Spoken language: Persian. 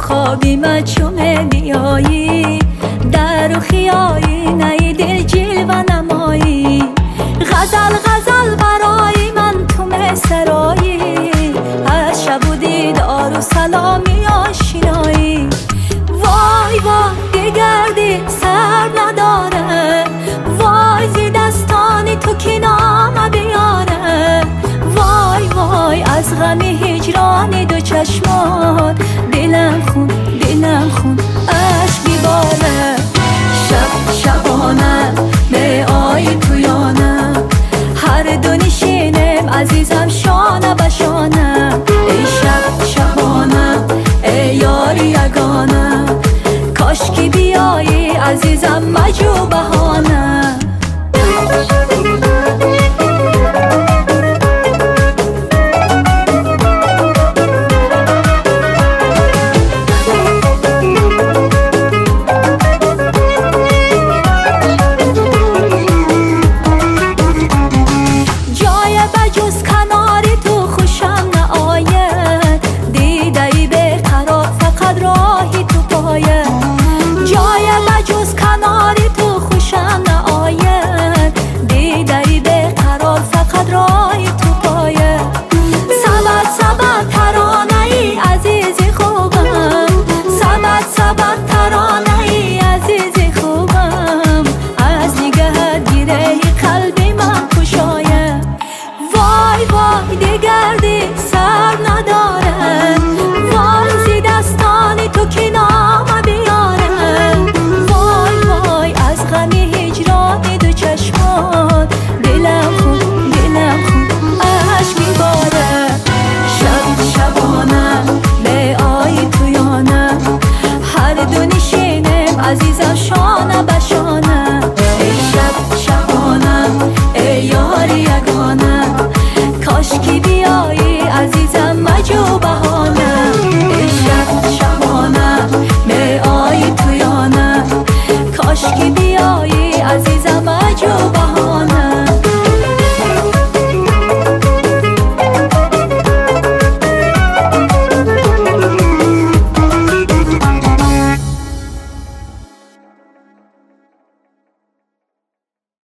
خوابی من چومه بیایی، در و خیایی نی دل جلوه نمایی. غزل غزل برای من تو سرایی، از شب و دیدار و سلامی آشنایی. وای وای دگردی سر نداره، وای زی دستانی تو که نام بیاره. وای وای از غم هجران دو چشمان، دلم خون عشق بیباره. شب شبانه به آی تویانه، هر دو نشینم عزیزم شانه بشانه. ای شب شبانه ای یاری یگانه، کاش که بیایی عزیزم مجو